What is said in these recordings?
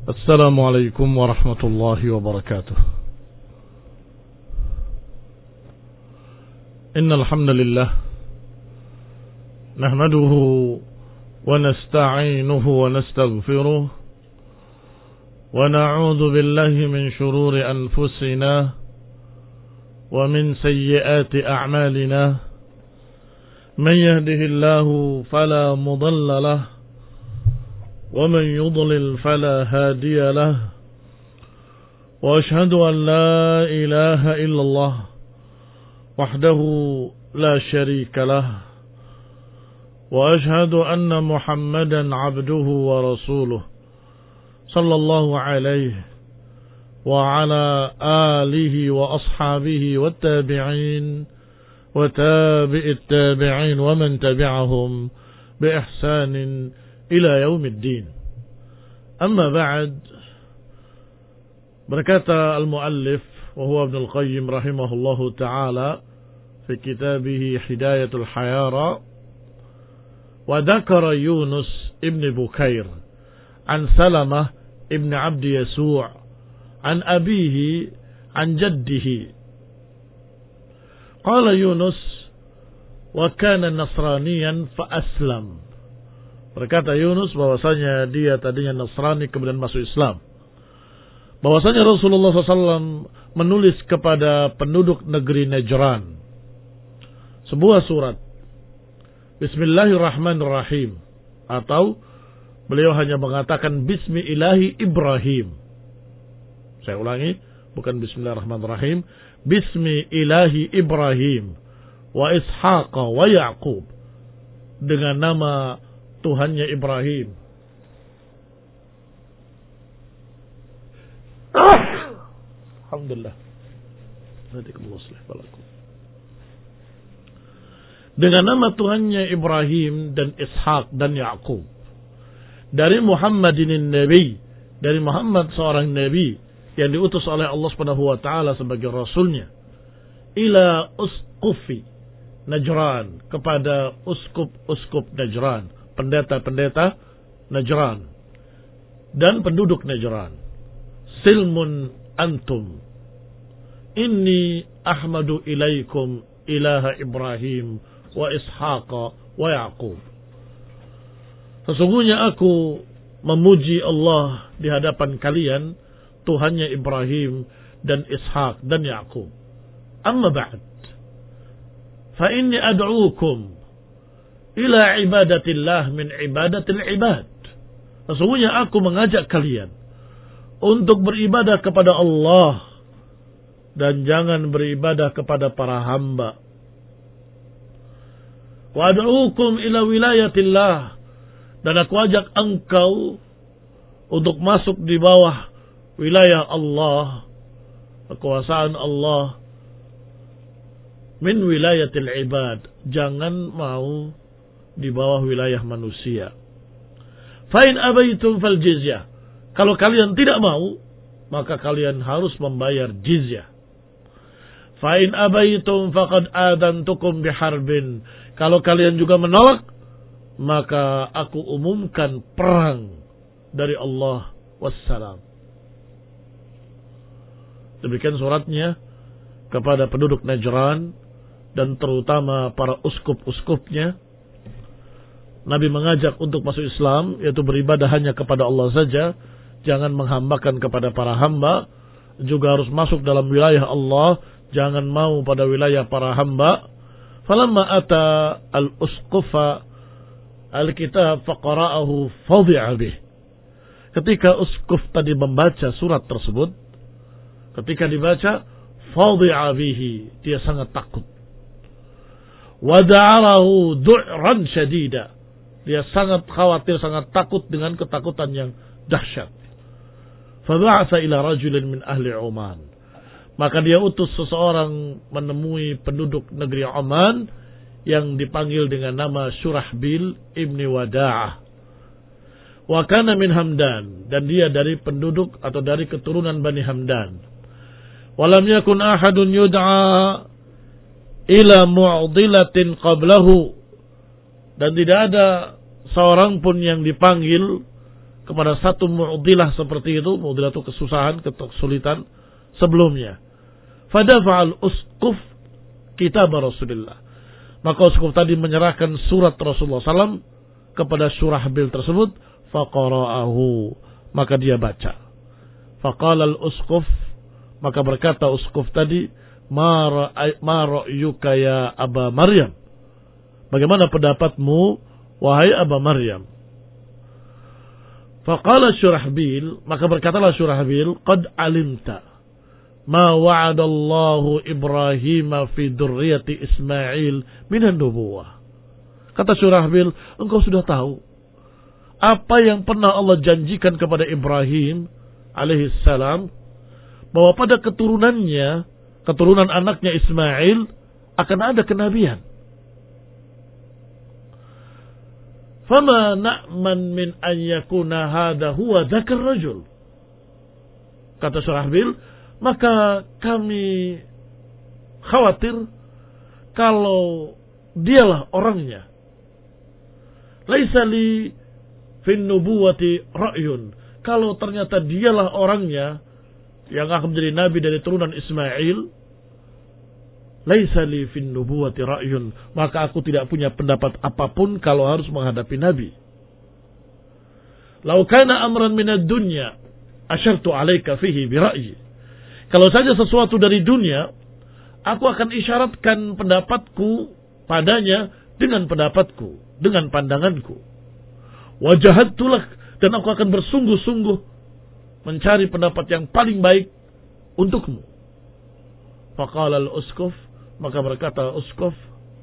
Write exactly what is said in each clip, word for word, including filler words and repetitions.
السلام عليكم ورحمة الله وبركاته. إن الحمد لله نحمده ونستعينه ونستغفره ونعوذ بالله من شرور أنفسنا ومن سيئات أعمالنا. من يهده الله فلا مضل له ومن يضلل فلا هادي له وأشهد أن لا إله إلا الله وحده لا شريك له وأشهد أن محمدا عبده ورسوله صلى الله عليه وعلى آله وأصحابه والتابعين وتابع التابعين ومن تبعهم بإحسان إلى يوم الدين. أما بعد، berkata المؤلف وهو ابن القيم رحمه الله تعالى في كتابه هداية الحيارى: وذكر يونس ابن بكير عن سلمة ابن عبد يسوع عن أبيه عن جده قال يونس: وكان نصرانيا فأسلم. Berkata Yunus bahwasanya dia tadinya Nasrani kemudian masuk Islam. Bahwasanya Rasulullah shallallahu alaihi wasallam menulis kepada penduduk negeri Najran sebuah surat Bismillahirrahmanirrahim, atau beliau hanya mengatakan Bismi ilahi Ibrahim. Saya ulangi, bukan Bismillahirrahmanirrahim, Bismi ilahi Ibrahim wa Ishaq wa Yaqub, dengan nama Tuhannya Ibrahim Alhamdulillah dengan nama Tuhannya Ibrahim dan Ishaq dan Yaqub, dari Muhammadin Nabi, dari Muhammad seorang Nabi yang diutus oleh Allah Subhanahu wa taala sebagai rasulnya, ila usqufi Najran, kepada uskup-uskup Najran, pendeta-pendeta Najran dan penduduk Najran. Silmun antum inni ahmadu ilaikum ilaha Ibrahim wa Ishaq wa Yaqub. Sesungguhnya aku memuji Allah di hadapan kalian, Tuhannya Ibrahim dan Ishaq dan Yaqub. Amma ba'd, fa inni ad'uukum ila ibadatillah min ibadatil ibad. Sesungguhnya aku mengajak kalian untuk beribadah kepada Allah dan jangan beribadah kepada para hamba. Wa ad'uukum ila wilayatillah, dan aku ajak engkau untuk masuk di bawah wilayah Allah, kekuasaan Allah, min wilayatil ibad, jangan mau di bawah wilayah manusia. Fa'in abaitum fal jizyah, kalau kalian tidak mau, maka kalian harus membayar jizyah. Fa'in abaitum faqad adantukum biharbin, kalau kalian juga menolak, maka aku umumkan perang dari Allah wassalam. Demikian suratnya kepada penduduk Najran dan terutama para uskup-uskupnya. Nabi mengajak untuk masuk Islam, yaitu beribadah hanya kepada Allah saja, jangan menghambakan kepada para hamba, juga harus masuk dalam wilayah Allah, jangan mau pada wilayah para hamba. Falamma ata al-usqufa al-kitab faqara'ahu fadhi'a bih. Ketika uskuf tadi membaca surat tersebut, ketika dibaca fadhi'a bihi, dia sangat takut. Wada'arahu du'ran syadida, dia sangat khawatir, sangat takut dengan ketakutan yang dahsyat. Faba'atha ila rajulin min ahli Oman, maka dia utus seseorang menemui penduduk negeri Oman yang dipanggil dengan nama Surahbil ibni Wada'ah. Wa kana min Hamdan, dan dia dari penduduk atau dari keturunan Bani Hamdan. Walam yakun ahadun yud'a ila mu'dilatin qablahu, dan tidak ada seorang pun yang dipanggil kepada satu mu'dilah seperti itu. Mu'dilah itu kesusahan, kesulitan sebelumnya. Fadafa'al uskuf kitab Rasulullah. Maka uskuf tadi menyerahkan surat Rasulullah sallallahu alaihi wasallam kepada Syurahbil tersebut. Faqara'ahu, maka dia baca. Faqala al-uskuf, maka berkata uskuf tadi, ma ra'yuka ya Aba Maryam, bagaimana pendapatmu wahai Aba Maryam? Faqala Syurahbil, maka berkatalah Syurahbil, qad alimta ma wa'adallahu Ibrahim fi dzurriyyati Ismail minan nubuwah. Kata Syurahbil, engkau sudah tahu apa yang pernah Allah janjikan kepada Ibrahim alaihissalam, bahwa pada keturunannya, keturunan anaknya Ismail akan ada kenabian. Fama na'man min an yakuna hadha huwa dzakar rajul. Kata Syurahbil, maka kami khawatir kalau dialah orangnya. Laisa li fin nubuwati ra'yun. Kalau ternyata dialah orangnya yang akan menjadi nabi dari turunan Ismail, laisa li fin nubuwati ra'yun, maka aku tidak punya pendapat apapun kalau harus menghadapi nabi. Lau kana amran minad dunya asyartu 'alaika fihi bi ra'yi. Kalau saja sesuatu dari dunia, aku akan isyaratkan pendapatku padanya dengan pendapatku, dengan pandanganku. Wajahatulah, dan aku akan bersungguh-sungguh mencari pendapat yang paling baik untukmu. Faqala al-uskuf, maka berkata uskuf,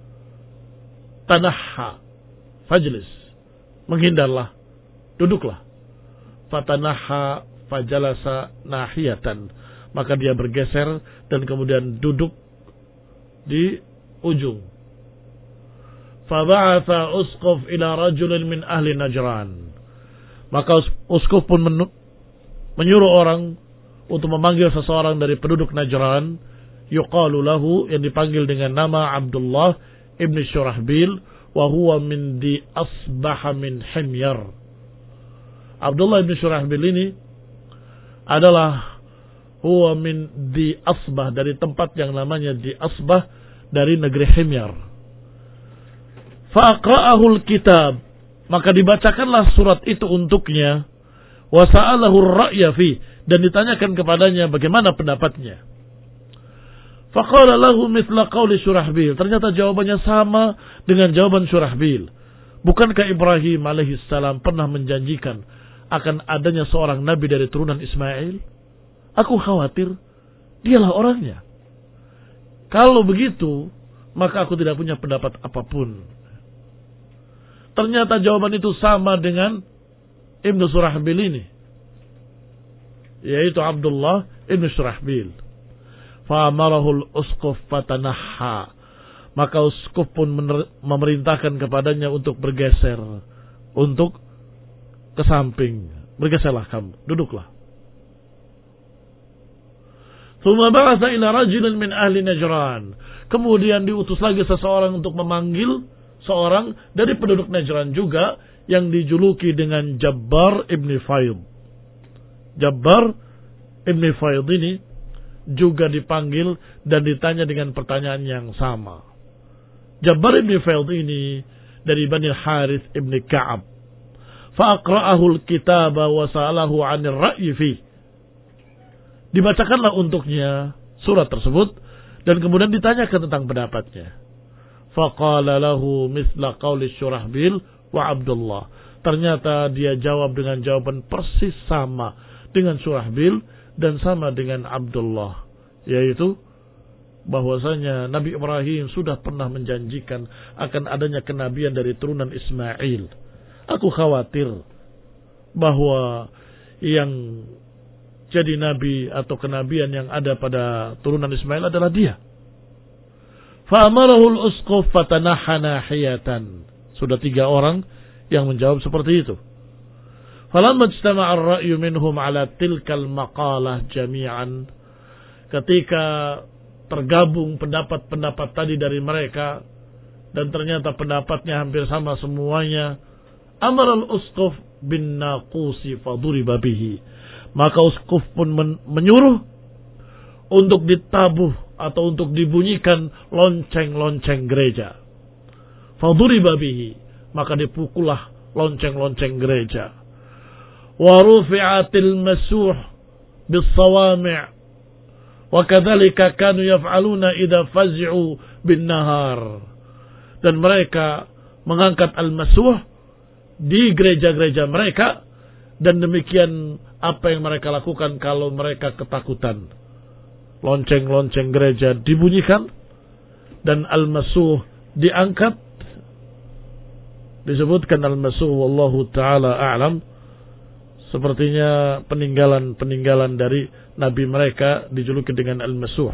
tanahha fajlis, menghindarlah, duduklah. Fatanahha fajalasa nahiyatan, maka dia bergeser dan kemudian duduk di ujung. Faba'atha uskuf ila rajulin min ahli Najran, maka uskuf pun menyuruh orang untuk memanggil seseorang dari penduduk Najran, yuqalu lahu, yang dipanggil dengan nama Abdullah ibn Syurahbil, wa huwa min di asbah min Himyar. Abdullah ibn Syurahbil ini adalah huwa min di asbah, dari tempat yang namanya di asbah, dari negeri Himyar. Faqra'ahul kitab, maka dibacakanlah surat itu untuknya. Wa sa'alahu ar-ra'ya fi, dan ditanyakan kepadanya bagaimana pendapatnya. Faqala lahu mithla qawli Syurahbil, ternyata jawabannya sama dengan jawaban Syurahbil. Bukankah Ibrahim alaihissalam pernah menjanjikan akan adanya seorang nabi dari turunan Ismail? Aku khawatir dialah orangnya. Kalau begitu, maka aku tidak punya pendapat apapun. Ternyata jawaban itu sama dengan Ibnu Syurahbil ini, yaitu Abdullah Ibnu Syurahbil. Fa'amarahul uskuf fatanahha, maka uskuf pun memerintahkan kepadanya untuk bergeser, untuk ke samping. Bergeserlah kamu, duduklah. Tsumma ba'atha ila rajulin min ahli Najran, kemudian diutus lagi seseorang untuk memanggil seorang dari penduduk Najran juga, yang dijuluki dengan Jabbar ibn Faid. Jabbar ibn Faid ini juga dipanggil dan ditanya dengan pertanyaan yang sama. Jabbar ibn Faid ini dari Bani Harith ibn Ka'ab. Fa'aqra'ahul kitaba wa sa'alahu 'anil ra'yi fi. Dibacakanlah untuknya surat tersebut dan kemudian ditanyakan tentang pendapatnya. Faqala lahu misla qawli Syurahbil wa Abdullah. Ternyata dia jawab dengan jawaban persis sama dengan Syurahbil dan sama dengan Abdullah, yaitu bahwasanya Nabi Ibrahim sudah pernah menjanjikan akan adanya kenabian dari turunan Ismail. Aku khawatir bahwa yang jadi nabi atau kenabian yang ada pada turunan Ismail adalah dia. Fa'amarahul uskuf fatanaha nahiyatan. Sudah tiga orang yang menjawab seperti itu. Falamma ijtama'a ar-ra'yu minhum 'ala tilkal maqalah jami'an. Ketika tergabung pendapat-pendapat tadi dari mereka dan ternyata pendapatnya hampir sama semuanya, amaral uskuf bin naqusi faduriba bihi. Maka uskuf pun men- menyuruh untuk ditabuh atau untuk dibunyikan lonceng-lonceng gereja. Faduriba bihi, maka dipukullah lonceng-lonceng gereja. Wa rufi'atil masuh bis sawami'. Wa kadzalika kanu yaf'aluna idza faz'u bin nahar. Dan mereka mengangkat al-masuh di gereja-gereja mereka, dan demikian apa yang mereka lakukan kalau mereka ketakutan. Lonceng-lonceng gereja dibunyikan dan al-masuh diangkat. Disebutkan al-masuh wallahu ta'ala a'lam, sepertinya peninggalan-peninggalan dari nabi mereka dijuluki dengan al-masuh.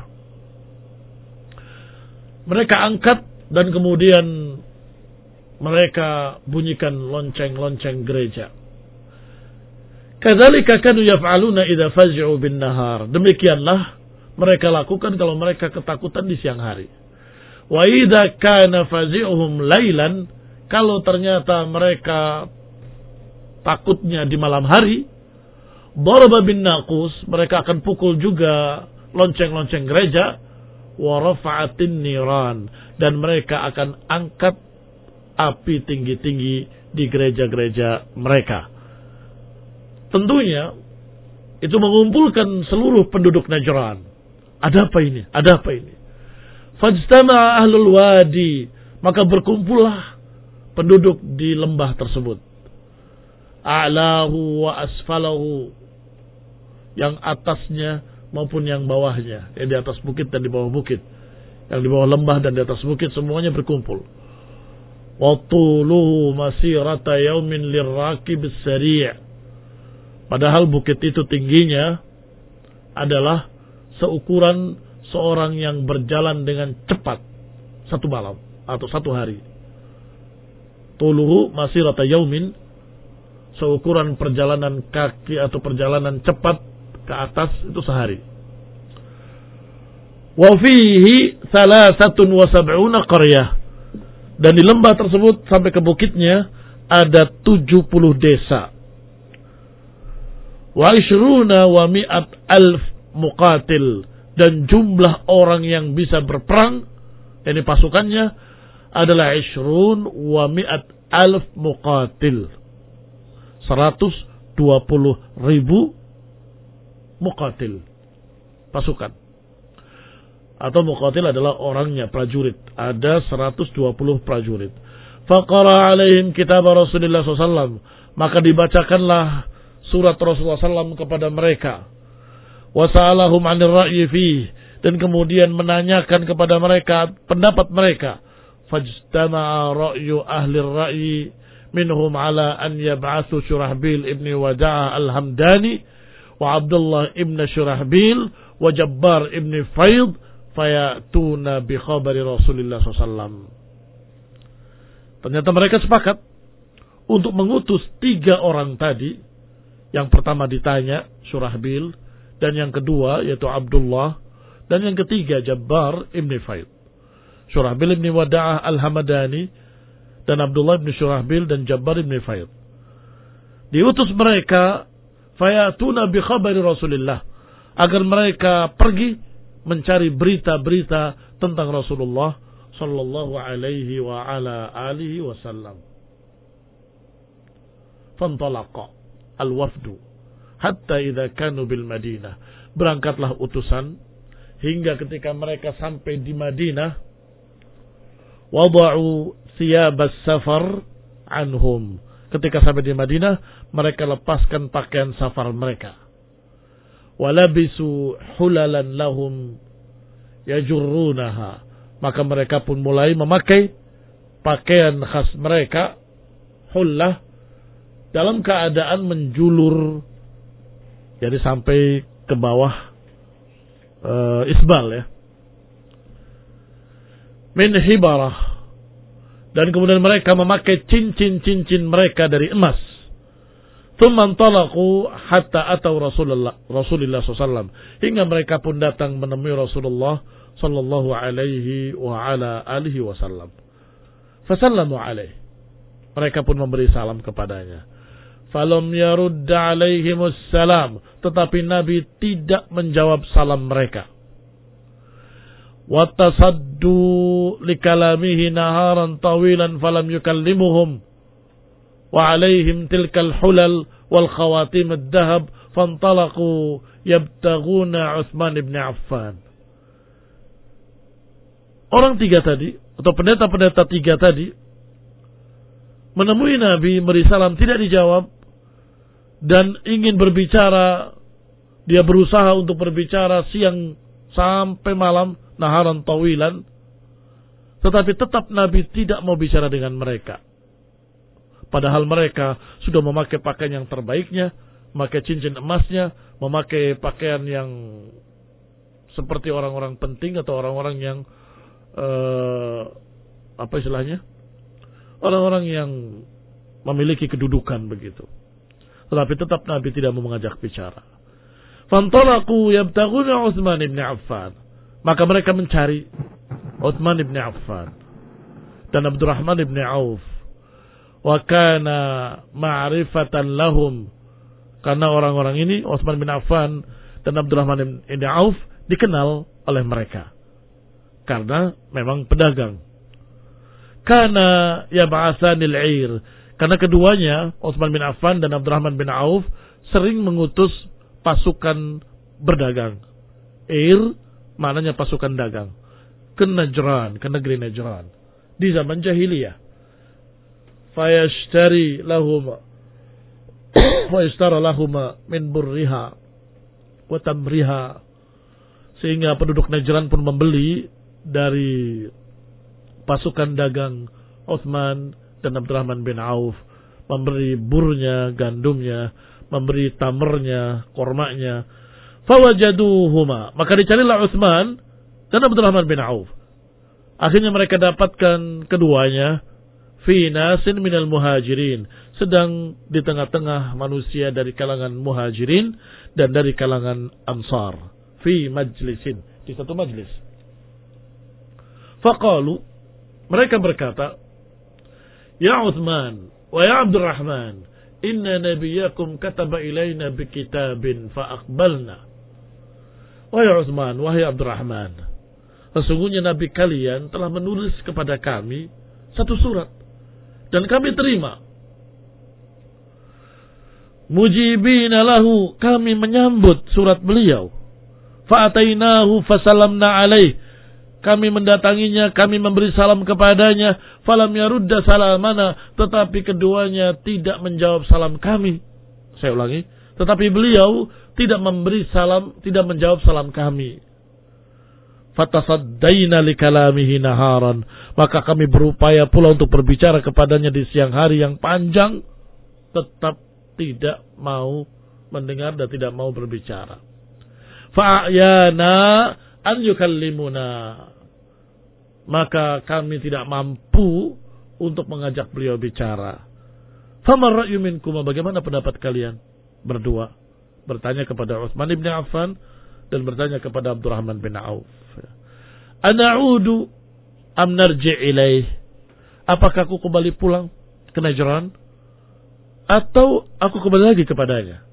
Mereka angkat dan kemudian mereka bunyikan lonceng-lonceng gereja. Kadzalika kanu yaf'aluna idza faz'u bin nahar. Demikianlah mereka lakukan kalau mereka ketakutan di siang hari. Wa idza kana fazi'uhum lailan, kalau ternyata mereka takutnya di malam hari, daraba bin naqus, mereka akan pukul juga lonceng-lonceng gereja, wa rafa'atin niran, dan mereka akan angkat api tinggi-tinggi di gereja-gereja mereka. Tentunya itu mengumpulkan seluruh penduduk Najran. Ada apa ini? Ada apa ini? Fajtama ahlul wadi, maka berkumpullah penduduk di lembah tersebut. A'lahu wa asfalahu, yang atasnya maupun yang bawahnya, yang di atas bukit dan di bawah bukit, yang di bawah lembah dan di atas bukit, semuanya berkumpul. Wa tuluhu masirata yaumin lirraqib as-sari'. Padahal bukit itu tingginya adalah seukuran seorang yang berjalan dengan cepat satu malam atau satu hari. Tuluhu masirata yaumin, seukuran perjalanan kaki atau perjalanan cepat ke atas itu sehari. Wa fihi thalathatun wa sab'una qaryah, dan di lembah tersebut sampai ke bukitnya ada tujuh puluh desa. Wa ishruna wa mi'at alf muqatil, dan jumlah orang yang bisa berperang, ini pasukannya adalah ishrun wa mi'at alf muqatil, seratus dua puluh ribu muqatil, pasukan. Atau muqatil adalah orangnya, prajurit. Ada seratus dua puluh prajurit. Faqara alaihim kitab Rasulullah sallallahu alaihi wasallam, maka dibacakanlah surat Rasulullah sallallahu alaihi wasallam kepada mereka. Wasa'alahum 'anil ra'yi fihi, dan kemudian menanyakan kepada mereka pendapat mereka. Fajtama'a ra'yu ahli ar-ra'yi minhum ala an yab'athu Shurahbil ibn Wada'ah al-Hamdani wa Abdullah ibn Shurahbil wa Jabbar ibn Faid fayatuna bi khabari Rasulullah sallallahu alaihi wasallam. Ternyata mereka sepakat untuk mengutus tiga orang tadi. Yang pertama ditanya Shurahbil, dan yang kedua yaitu Abdullah, dan yang ketiga Jabbar ibn Faid. Shurahbil ibn Wada'ah al-Hamadani dan Abdullah ibn Shurahbil dan Jabbar ibn Faid. Diutus mereka fayatuna bi khabari Rasulullah, agar mereka pergi mencari berita-berita tentang Rasulullah sallallahu alaihi wa ala alihi wasallam. Fantalaqa al-wafdu hatta idza kanu bil Madinah, berangkatlah utusan hingga ketika mereka sampai di Madinah. Wada'u thiyabas safar anhum, ketika sampai di Madinah mereka lepaskan pakaian safar mereka. Walabisu hulalan lahum yajurrunaha, maka mereka pun mulai memakai pakaian khas mereka, hullah, dalam keadaan menjulur, jadi sampai ke bawah uh, isbal ya, min hibarah, dan kemudian mereka memakai cincin-cincin mereka dari emas. Tsumma talaqu hatta atau Rasulullah Rasulullah sallallahu alaihi wasallam, hingga mereka pun datang menemui Rasulullah sallallahu alaihi wa ala alihi wasallam. Fasallamu alaihi, mereka pun memberi salam kepadanya. falam yarudda alaihimus salam, tetapi Nabi tidak menjawab salam mereka. Wa tasaddu likalamihi naharan tawilan falam yukallimuhum wa alaihim tilkal hulal wal khawatim ad-dahab fantalaqu yabtaghuna Utsman ibn Affan. Orang tiga tadi atau pendeta-pendeta tiga tadi menemui Nabi, beri salam, tidak dijawab, dan ingin berbicara. Dia berusaha untuk berbicara siang sampai malam, naharan tawilan, tetapi tetap Nabi tidak mau bicara dengan mereka. Padahal mereka sudah memakai pakaian yang terbaiknya, memakai cincin emasnya, memakai pakaian yang seperti orang-orang penting atau orang-orang yang uh, apa istilahnya? Orang-orang yang memiliki kedudukan begitu. Tetapi tetap Nabi tidak mau mengajak bicara. Fantalaqu yabtaghuna Utsman ibn Affan. Maka mereka mencari Utsman ibn Affan dan Abdurrahman ibn Auf. Wa kana ma'rifatan lahum. Karena orang-orang ini, Utsman bin Affan dan Abdurrahman ibn Auf, dikenal oleh mereka. Karena memang pedagang. Karena yab'atsanil 'ir. Karena keduanya, Utsman bin Affan dan Abdurrahman bin Auf, sering mengutus pasukan berdagang. 'Ir maknanya pasukan dagang. Ke Najran, ke negeri Najran. Di zaman jahiliyah. Fayashtari lahum wa ishtara lahum min burriha wa tamriha. Sehingga penduduk Najran pun membeli dari pasukan dagang Utsman dan Abdurrahman bin Auf, memberi burnya, gandumnya, memberi tamernya, kormanya. Fawajaduhuma, maka dicarilah Utsman dan Abdurrahman bin Auf. Akhirnya mereka dapatkan keduanya fi nasin minal muhajirin, sedang di tengah-tengah manusia dari kalangan muhajirin dan dari kalangan ansar, fi majlisin, di satu majlis. Faqalu, mereka berkata, ya Utsman wa ya Abdurrahman, inna nabiyakum kataba ilaina bikitabin faaqbalna. Wahai Utsman, wahai Abdurrahman, sesungguhnya Nabi kalian telah menulis kepada kami satu surat dan kami terima. Mujibina lahu, kami menyambut surat beliau. Fa'atainahu fasalamna alaih, kami mendatanginya, kami memberi salam kepadanya. Falam yarudda salamana, tetapi keduanya tidak menjawab salam kami. Saya ulangi, tetapi beliau tidak memberi salam, tidak menjawab salam kami. Fatasaddaina likalamihi naharan, maka kami berupaya pula untuk berbicara kepadanya di siang hari yang panjang, tetap tidak mau mendengar dan tidak mau berbicara. Fa'ayana an yukallimuna, maka kami tidak mampu untuk mengajak beliau bicara. Famar ra'yu minkum, bagaimana pendapat kalian berdua? Bertanya kepada Utsman bin Affan dan bertanya kepada Abdurrahman bin Auf. Ana'udu am narji' ilaih, apakah aku kembali pulang ke Najran atau aku kembali lagi kepadanya?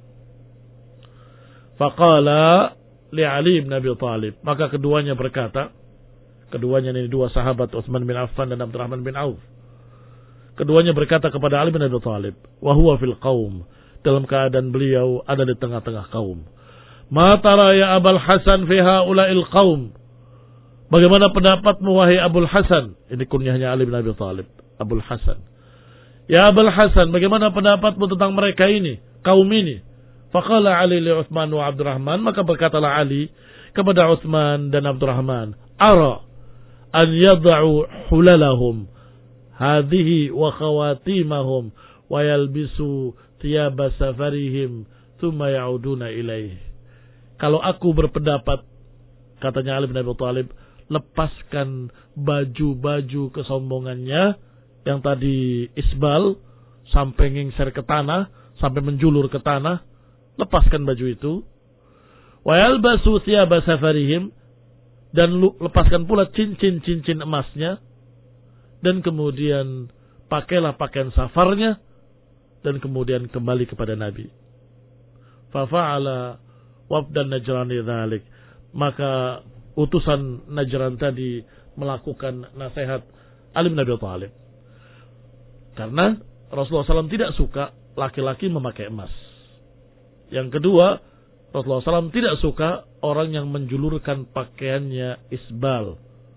Faqala li Ali bin Abi Thalib, maka keduanya berkata, keduanya ini dua sahabat, Utsman bin Affan dan Abdurrahman bin Auf. Keduanya berkata kepada Ali bin Abi Thalib, wa huwa fil qaum, dalam keadaan beliau ada di tengah-tengah kaum. Ma tara ya Abul Hasan fi haula'il qaum, bagaimana pendapatmu wahai Abul Hasan? Ini kunyahnya Ali bin Abi Thalib, Abul Hasan. Ya Abul Hasan, bagaimana pendapatmu tentang mereka ini, kaum ini? Faqala Ali li Utsman wa Abdurrahman, maka berkatalah Ali kepada Utsman dan Abdurrahman, ara an yad'u hulalahum hadhihi wa khawatimahum wa yalbisu thiyaba safarihim thumma ya'uduna ilaih. Kalau aku berpendapat, katanya Ali bin Abi Thalib, lepaskan baju-baju kesombongannya yang tadi isbal sampai ngingser ke tanah, sampai menjulur ke tanah, lepaskan baju itu. Wa yalbasu thiyaba safarihim, dan lepaskan pula cincin-cincin emasnya, dan kemudian pakailah pakaian safarnya. dan kemudian kembali kepada Nabi. Fafa'ala wafdan Najrani dzalik. Maka utusan Najran tadi melakukan nasihat Ali bin Abi Thalib. Karena Rasulullah shallallahu alaihi wasallam tidak suka laki-laki memakai emas. Yang kedua, Rasulullah shallallahu alaihi wasallam tidak suka orang yang menjulurkan pakaiannya isbal.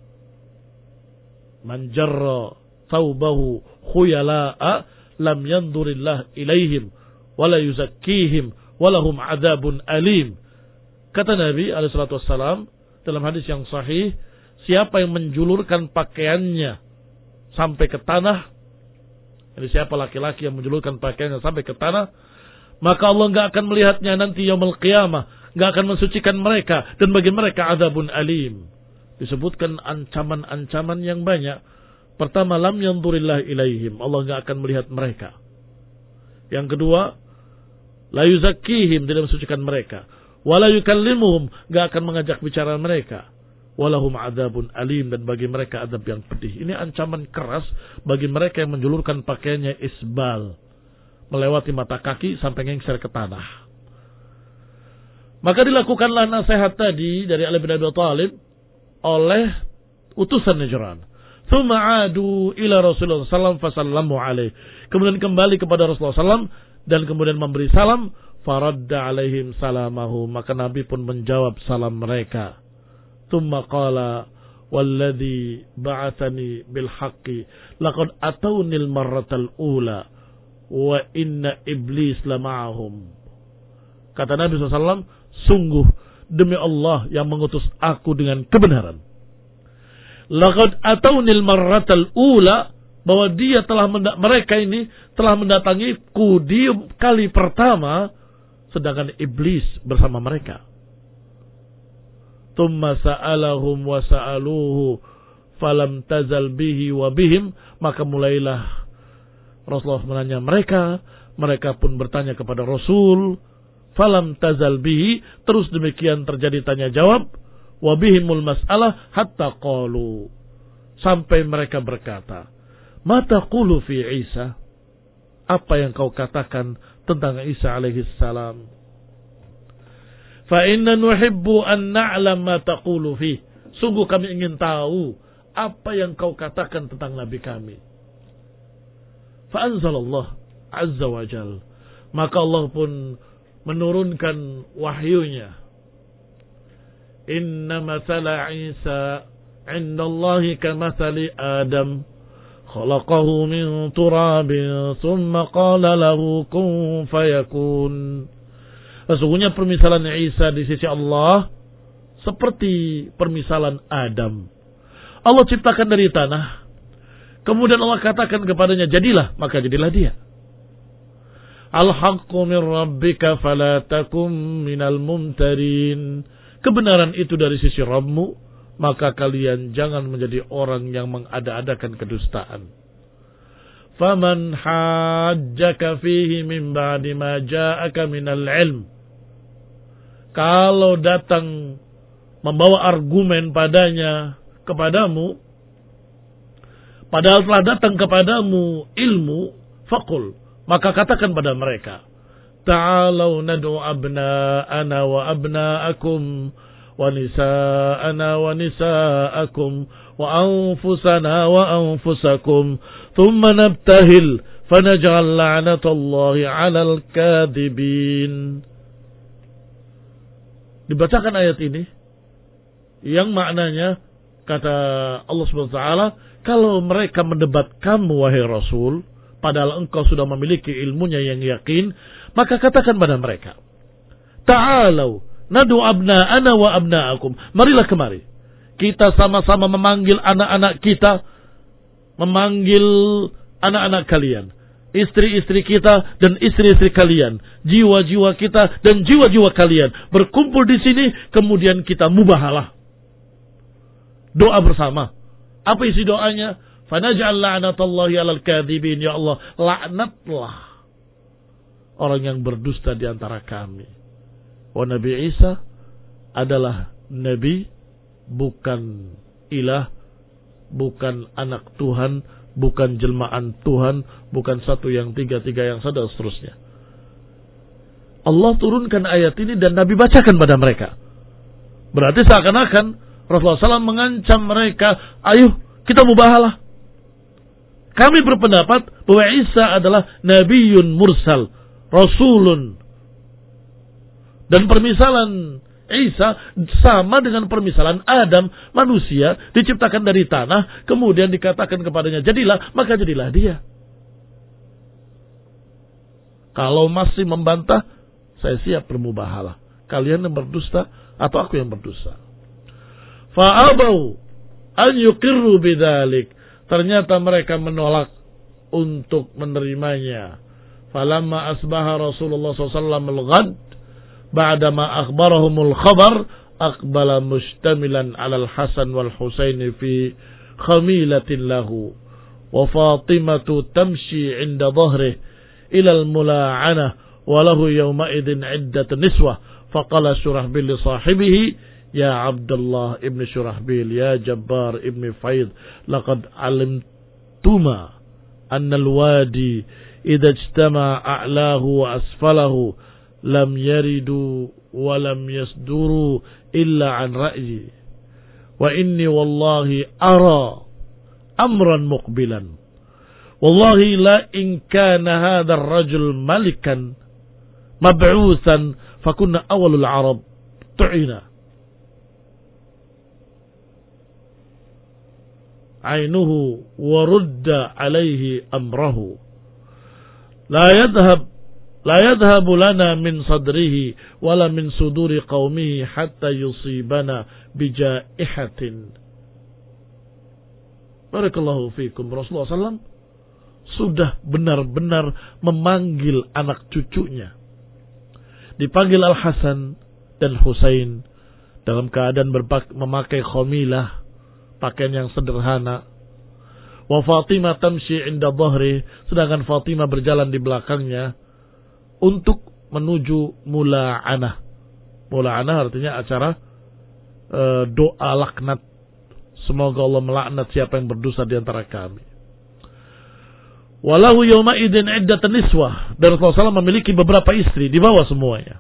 Man jarra thawbahu khuyala'a lam yandurillah ilaihim wala yuzakkihim walahum adzabun alim. Kata Nabi alaihi salatu wassalam dalam hadis yang sahih, siapa yang menjulurkan pakaiannya sampai ke tanah, jadi siapa laki-laki yang menjulurkan pakaiannya sampai ke tanah, maka Allah enggak akan melihatnya nanti yaumul qiyamah, enggak akan mensucikan mereka, dan bagi mereka adzabun alim. Disebutkan ancaman-ancaman yang banyak. Pertama, lam yandurillah ilaihim, Allah enggak akan melihat mereka. Yang kedua, la yuzakkihim, tidak mensucikan mereka. Wala yukallimuhum, enggak akan mengajak bicara mereka. Walahum adzabun alim, dan bagi mereka azab yang pedih. Ini ancaman keras bagi mereka yang menjulurkan pakaiannya isbal, melewati mata kaki sampai ngengser ke tanah. Maka dilakukanlah nasihat tadi dari Ali bin Abi Thalib oleh utusan Najran. Tsumma adu ila Rasulullah sallallahu alaihi wasallam fasallamu alaihi. Kemudian kembali kepada Rasulullah sallallahu alaihi wasallam dan kemudian memberi salam. Faradda alaihim salamahu, maka Nabi pun menjawab salam mereka. Tsumma qala walladzi ba'atsani bil haqqi laqad atawnil marratal ula wa inna iblis lama'ahum. Kata Nabi sallallahu alaihi wasallam, sungguh demi Allah yang mengutus aku dengan kebenaran. Laqad atawnil marratal ula, bahwa dia telah mendak mereka ini telah mendatangiku di kali pertama, sedangkan iblis bersama mereka. Tsumma sa'alahum wa sa'aluhu falam tazal bihi wa bihim, maka mulailah Rasulullah menanya mereka, mereka pun bertanya kepada Rasul, falam tazal bihi, terus demikian terjadi tanya jawab, wa bihimul mas'alah hatta qalu, sampai mereka berkata, ma taqulu fi Isa, apa yang kau katakan tentang Isa alaihi salam? Fa inna nuhibbu an na'lam ma taqulu fi, sungguh kami ingin tahu apa yang kau katakan tentang nabi kami. Fa anzalallah azza wa jal, maka Allah pun menurunkan wahyunya. Inna mathala Isa indallahi kamathali Adam, khalaqahu min turabin thumma qala lahu kun fayakun. Sesungguhnya permisalan Isa di sisi Allah seperti permisalan Adam. Allah ciptakan dari tanah, kemudian Allah katakan kepadanya jadilah, maka jadilah dia. Al-haqqu min rabbika fala takum minal mumtarin. Kebenaran itu dari sisi Rabbmu, maka kalian jangan menjadi orang yang mengada-adakan kedustaan. Faman hajjaka fihi min ba'di ma ja'aka minal ilm. Kalau datang membawa argumen padanya kepadamu, padahal telah datang kepadamu ilmu, faqul, maka katakan pada mereka, ta'alau nad'u abna'ana wa abna'akum wa nisa'ana wa nisa'akum wa anfusana wa anfusakum thumma nabtahil fanaj'al la'natallahi 'alal kadhibin. Dibacakan ayat ini yang maknanya, kata Allah Subhanahu wa taala, kalau mereka mendebat kamu wahai Rasul, padahal engkau sudah memiliki ilmunya yang yakin, maka katakan pada mereka, ta'alau nadu abna'ana wa abna'akum, marilah kemari, kita sama-sama memanggil anak-anak kita, memanggil anak-anak kalian, istri-istri kita dan istri-istri kalian, jiwa-jiwa kita dan jiwa-jiwa kalian, berkumpul di sini, kemudian kita mubahalah, doa bersama. Apa isi doanya? Fanaj'al la'natallahi 'alal kadhibin, ya Allah, laknatlah orang yang berdusta di antara kami. Wa Nabi Isa adalah nabi, bukan ilah, bukan anak Tuhan, bukan jelmaan Tuhan, bukan satu yang tiga, tiga yang satu, dan seterusnya. Allah turunkan ayat ini dan Nabi bacakan pada mereka. Berarti seakan-akan Rasulullah shallallahu alaihi wasallam mengancam mereka, ayo kita mubahalah. Kami berpendapat bahwa Isa adalah Nabiun Mursal, Rasulun. Dan permisalan Isa sama dengan permisalan Adam, manusia diciptakan dari tanah, kemudian dikatakan kepadanya jadilah, maka jadilah dia. Kalau masih membantah, saya siap bermubahalah. Kalian yang berdusta atau aku yang berdusta. Fa'abau an yuqirru bidzalik. Ternyata mereka menolak untuk menerimanya. Falamma asbaha Rasulullah sallallahu alaihi wasallam al-ghad ba'dama akhbarahumul khabar aqbala mustamilan 'ala al-Hasan wal Husain fi khamilatin lahu wa Fatimatu tamshi 'inda dhahrihi ila al-mula'anah wa lahu yawma idin 'iddat niswah faqala Shurahbil li sahibihi ya Abdullah ibn Shurahbil ya Jabbar ibn Faid laqad 'alimtuma anna al-wadi idza ijtama a'lahu wa asfalahu lam yaridu wa lam yasduru illa an ra'yi wa inni wallahi ara amran muqbilan wallahi la in kana hadha ar-rajul malikan mab'uthan fakunna awwalul arab tu'ina ainuhu wa rudda alayhi amrahu la yadhhab la yadhhabu lana min sadrihi wala min suduri qaumihi hatta yusibana bijaihatin. Barakallahu fikum. Rasulullah sallallahu alaihi wasallam sudah benar-benar memanggil anak cucunya. Dipanggil Al-Hasan dan Husain dalam keadaan berpak- memakai khamilah, pakaian yang sederhana. Wa Fatimah tamshi inda dhahri, sedangkan Fatimah berjalan di belakangnya untuk menuju mula'anah. Mula'anah artinya acara e, doa laknat. Semoga Allah melaknat siapa yang berdosa di antara kami. Walahu yawma idin iddatan niswah, dan Rasulullah sallallahu alaihi wasallam memiliki beberapa istri, di bawah semuanya.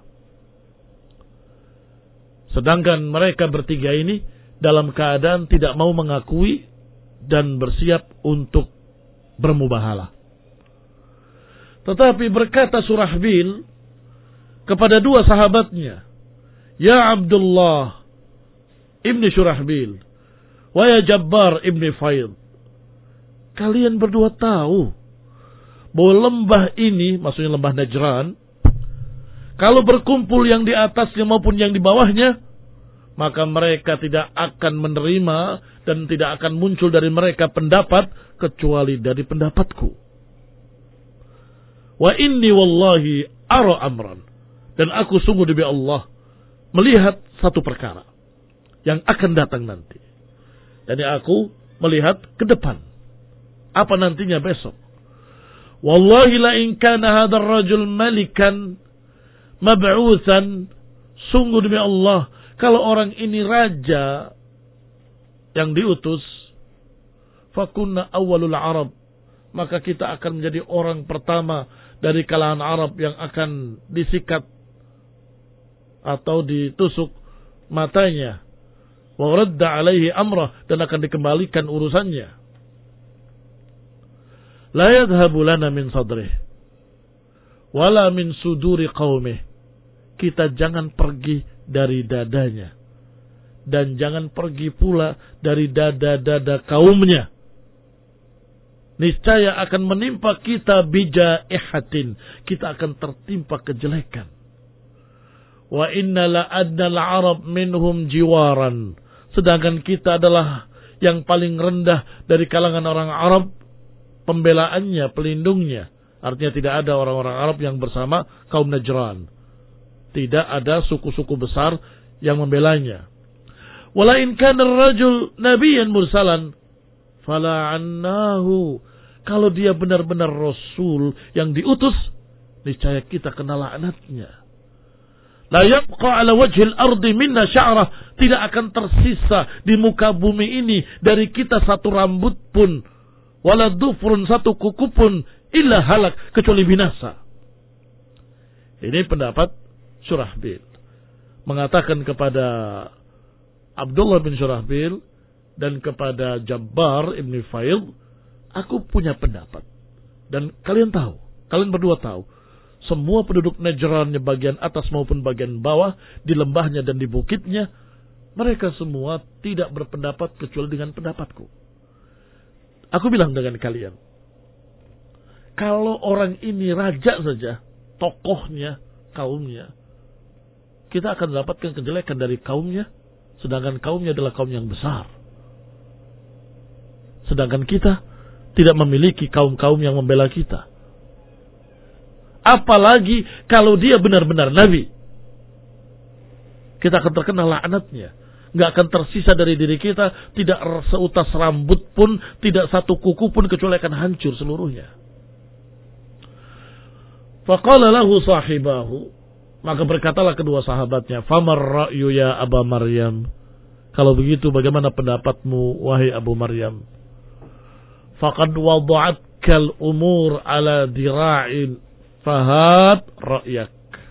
Sedangkan mereka bertiga ini dalam keadaan tidak mau mengakui dan bersiap untuk bermubahalah. Tetapi berkata Shurahbil kepada dua sahabatnya, ya Abdullah ibni Shurahbil wa ya Jabbar ibni Faid, kalian berdua tahu bahwa lembah ini, maksudnya lembah Najran, kalau berkumpul yang di atasnya maupun yang di bawahnya, maka mereka tidak akan menerima dan tidak akan muncul dari mereka pendapat kecuali dari pendapatku. Wa inni wallahi ara amran, dan aku sungguh demi Allah melihat satu perkara yang akan datang nanti. Jadi aku melihat ke depan apa nantinya besok. Wallahi la in kana hadzal rajul malikan mab'utsan, sungguh demi Allah kalau orang ini raja yang diutus, fakunna awwalul arab, maka kita akan menjadi orang pertama dari kalangan Arab yang akan disikat atau ditusuk matanya. Wa radda alaihi amrah, dan akan dikembalikan urusannya. La yadhhabu lana min sadrih wala min suduri qaumih. Kita jangan pergi dari dadanya dan jangan pergi pula dari dada-dada kaumnya. Niscaya akan menimpa kita bijaihatin, kita akan tertimpa kejelekan. Wa inna la adnal arab minhum jiwaran, sedangkan kita adalah yang paling rendah dari kalangan orang Arab pembelaannya, pelindungnya. Artinya tidak ada orang-orang Arab yang bersama kaum Najran. Tidak ada suku-suku besar yang membelanya. Wala in kana ar-rajul nabiyyan mursalan fala'annahu, kalau dia benar-benar Rasul yang diutus, niscaya kita kena laknatnya. La yabqa ala wajhil ardi minna sya'rah, tidak akan tersisa di muka bumi ini dari kita satu rambut pun wala dhufrun, satu kuku pun, illa halak, kecuali binasa. Ini pendapat Syurahbil. Mengatakan kepada Abdullah bin Syurahbil dan kepada Jabbar ibn Faid, aku punya pendapat. Dan kalian tahu, kalian berdua tahu, semua penduduk Najran, bagian atas maupun bagian bawah, di lembahnya dan di bukitnya, mereka semua tidak berpendapat kecuali dengan pendapatku. Aku bilang dengan kalian, kalau orang ini raja saja, tokohnya, kaumnya, kita akan mendapatkan kejelekan dari kaumnya, sedangkan kaumnya adalah kaum yang besar. Sedangkan kita tidak memiliki kaum-kaum yang membela kita. Apalagi kalau dia benar-benar nabi. Kita akan terkena laknatnya. Nggak akan tersisa dari diri kita, tidak seutas rambut pun, tidak satu kuku pun, kecuali akan hancur seluruhnya. Faqala lahu sahibahu, maka berkatalah kedua sahabatnya, famar ra'yu ya Aba Maryam. Kalau begitu bagaimana pendapatmu wahai Abu Maryam? Faqad wada'atkal umur ala dira'in fahad ra'yak.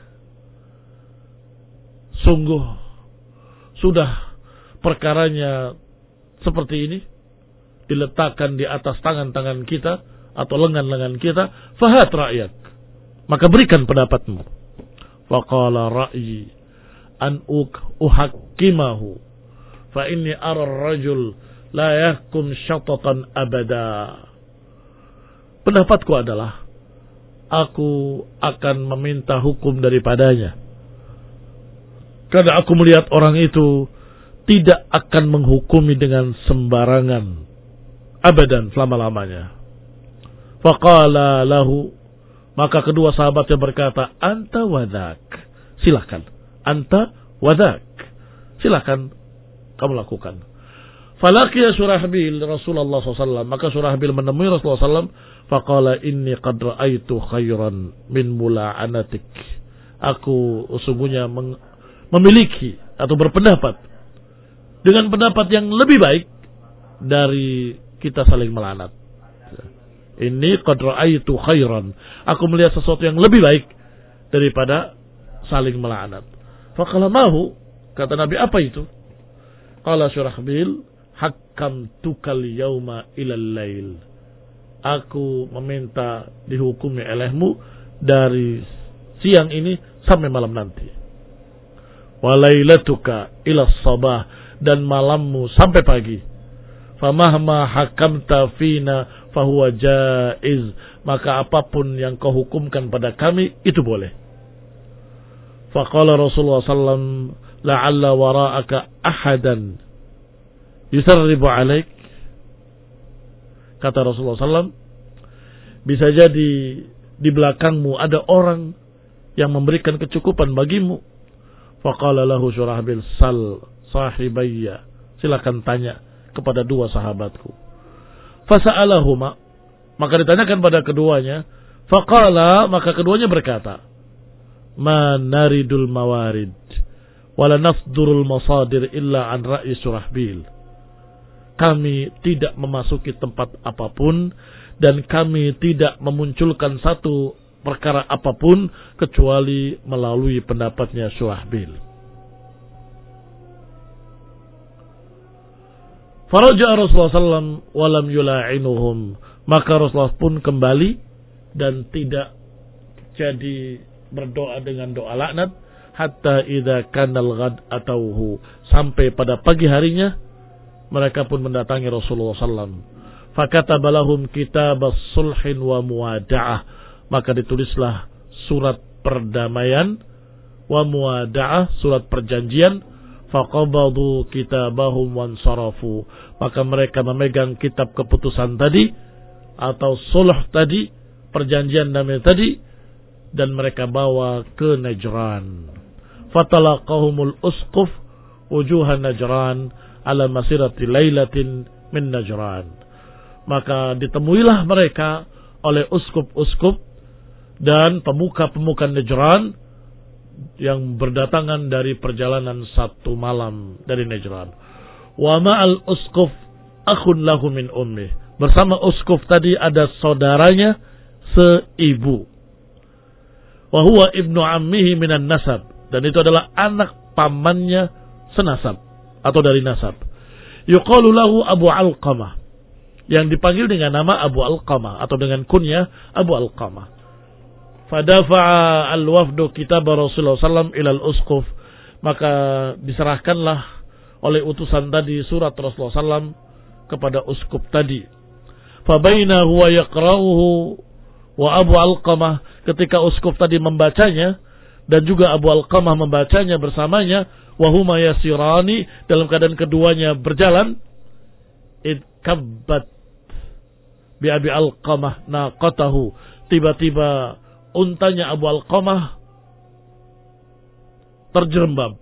Sungguh sudah perkaranya seperti ini diletakkan di atas tangan-tangan kita atau lengan-lengan kita, fahad ra'yak, maka berikan pendapatmu. Faqala ra'yi an uhakkimahu fa inni ara ar-rajul la yahkum syatatan abada. Pendapatku adalah aku akan meminta hukum daripadanya, karena aku melihat orang itu tidak akan menghukumi dengan sembarangan abadan, selama-lamanya. Faqala lahu, maka kedua sahabatnya berkata, anta wadak, silakan, anta wadak, silakan kamu lakukan. Falaqiya Syurahbil Rasulullah shallallahu alaihi wasallam, maka Syurahbil menemui Rasulullah shallallahu alaihi wasallam. Faqala inni qad ra'aitu khairan min mula'anatik. Aku sesungguhnya memiliki atau berpendapat dengan pendapat yang lebih baik dari kita saling melaknat. Inni qad ra'aitu khairan. Aku melihat sesuatu yang lebih baik daripada saling melaknat. Faqala mahu, kata Nabi, apa itu? Qala Syurahbil, hakamtukal yauma ilal lail. Aku meminta dihukumi olehmu dari siang ini sampai malam nanti. Walailatuka ila sabah, dan malammu sampai pagi. Famahma hakamta fina fahuwa jaiz, maka apapun yang kau hukumkan pada kami itu boleh. Faqala Rasulullah sallallahu alaihi wasallam, la'alla wara'aka ahadan yusarribu alaik. Kata Rasulullah sallallahu alaihi wasallam, bisa jadi di belakangmu ada orang yang memberikan kecukupan bagimu. Faqala lahu Syurahbil, sal sahibayya, silakan tanya kepada dua sahabatku. Fasa'alahuma, maka ditanyakan pada keduanya. Faqala, maka keduanya berkata, ma naridul mawarid wala nafdurul masadir illa an ra'i Syurahbil. Kami tidak memasuki tempat apapun dan kami tidak memunculkan satu perkara apapun kecuali melalui pendapatnya Syurahbil. Faraja Rasulullah sallallahu alaihi wasallam walam yula'inuhum, maka Rasulullah pun kembali dan tidak jadi berdoa dengan doa laknat hatta idza kanal ghad atauhu, sampai pada pagi harinya mereka pun mendatangi Rasulullah sallallahu alaihi wasallam. Fakataba lahum kitabas sulhin wa muwada'ah, maka ditulislah surat perdamaian, wa muwada'ah, surat perjanjian. Faqabadu kitabahum wansarafu, maka mereka memegang kitab keputusan tadi atau sulh tadi, perjanjian damai tadi, dan mereka bawa ke Najran. Fatalaqahumul usquf wujuhan Najran ala masirati lailatin min Najran, maka ditemuilah mereka oleh uskup-uskup dan pemuka-pemuka Najran yang berdatangan dari perjalanan satu malam dari Najran. Wa ma'al usquf akhun lahu min ummih, bersama uskuf tadi ada saudaranya seibu. Wa huwa ibnu ammihi minan nasab, dan itu adalah anak pamannya senasab atau dari nasab. Yuqalu lahu Abu Alqamah, yang dipanggil dengan nama Abu Alqamah atau dengan kunyah Abu Alqamah. Fadafa'a al-wafdu kitab Rasulullah sallallahu alaihi wasallam ilal uskuf, maka diserahkanlah oleh utusan tadi surat Rasulullah sallallahu alaihi wasallam kepada uskuf tadi. Fabaina huwa yaqra'uhu wa Abu Alqamah, ketika uskuf tadi membacanya dan juga Abu Alqamah membacanya bersamanya, wa huma yasirani, dalam keadaan keduanya berjalan, idkabbat bi Abi Alqamah naqatahu, tiba-tiba untanya Abu Alqamah terjerembab.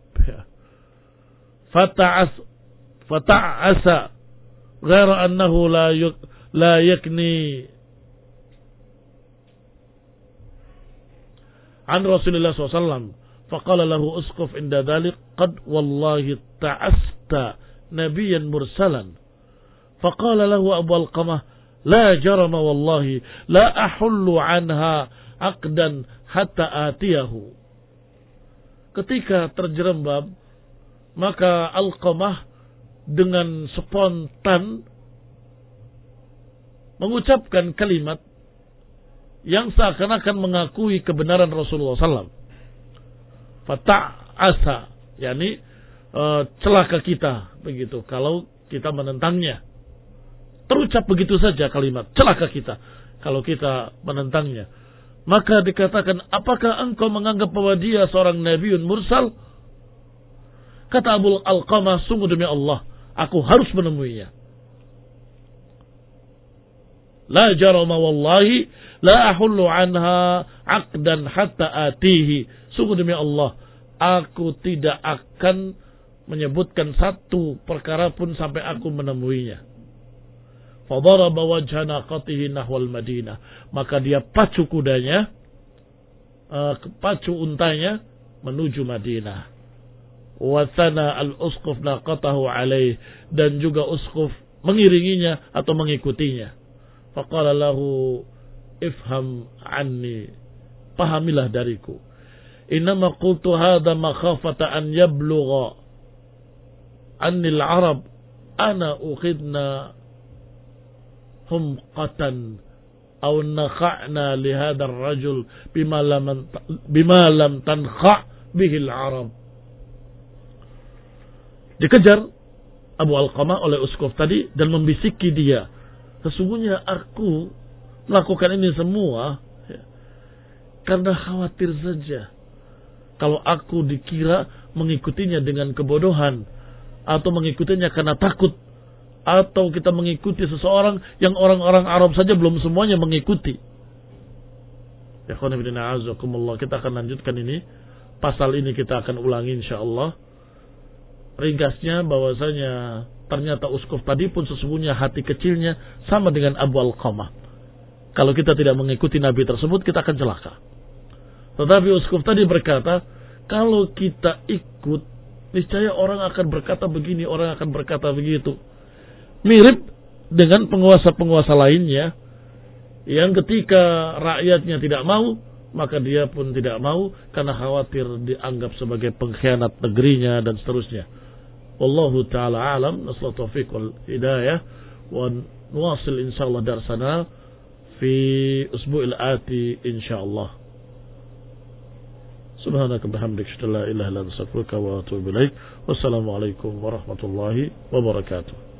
Fata'as fata'asa ghaira annahu la yuk, la yakni an Rasulullah sallallahu alaihi wasallam, faqala lahu uskuf inda dhalik, qad wallahi ta'asta nabiyyan mursalan. Faqala lahu Abu Alqamah, la jarama wallahi la ahullu anha aqdan hatta atiyahu. Ketika terjerembab, maka Alqamah dengan spontan mengucapkan kalimat yang seakan-akan mengakui kebenaran Rasulullah sallallahu alaihi wasallam. Fata'asa, yakni uh, celaka kita begitu kalau kita menentangnya. Terucap begitu saja kalimat celaka kita kalau kita menentangnya. Maka dikatakan, apakah engkau menganggap bahwa dia seorang nabiun mursal? Kata Abu Alqamah, sungguh demi Allah, aku harus menemuinya. La jarama wallahi la ahullu anha aqdan hatta atihi. Sungguh demi Allah, aku tidak akan menyebutkan satu perkara pun sampai aku menemuinya. Fadaraba wajha naqatihi nahwal Madinah, maka dia pacu kudanya, uh, pacu untanya menuju Madinah. Wa thana al-usquf naqatahu alaih, dan juga uskuf mengiringinya atau mengikutinya. Faqala lahu ifham anni, pahamilah dariku. Innama qultu hadha makhafata an yablugha anni al-arab ana ukhidna humqatan aw nakha'na li hadha ar-rajul bima lam bima lam tankha' bihi al-arab. Dikejar Abu Alqamah oleh uskuf tadi dan membisiki dia, sesungguhnya aku melakukan ini semua ya, karena khawatir saja kalau aku dikira mengikutinya dengan kebodohan, atau mengikutinya karena takut, atau kita mengikuti seseorang yang orang-orang Arab saja belum semuanya mengikuti. Ya khana bidina azakumullah, kita akan lanjutkan ini. Pasal ini kita akan ulangi insyaallah. Ringkasnya bahwasanya ternyata uskuf tadi pun sesungguhnya hati kecilnya sama dengan Abu Alqamah. Kalau kita tidak mengikuti Nabi tersebut, kita akan celaka. Tetapi uskuf tadi berkata, kalau kita ikut, niscaya orang akan berkata begini, orang akan berkata begitu. Mirip dengan penguasa-penguasa lainnya, yang ketika rakyatnya tidak mau, maka dia pun tidak mau karena khawatir dianggap sebagai pengkhianat negerinya dan seterusnya. Wallahu ta'ala alam, nasallahu taufiq wal hidayah, wa nuwasil insyaallah darsana fi usbu'il ati insyaallah. Subhanaka bihamdika la ilaha illa anta astaghfiruka wa atubu ilaik. Wassalamu alaikum warahmatullahi wabarakatuh.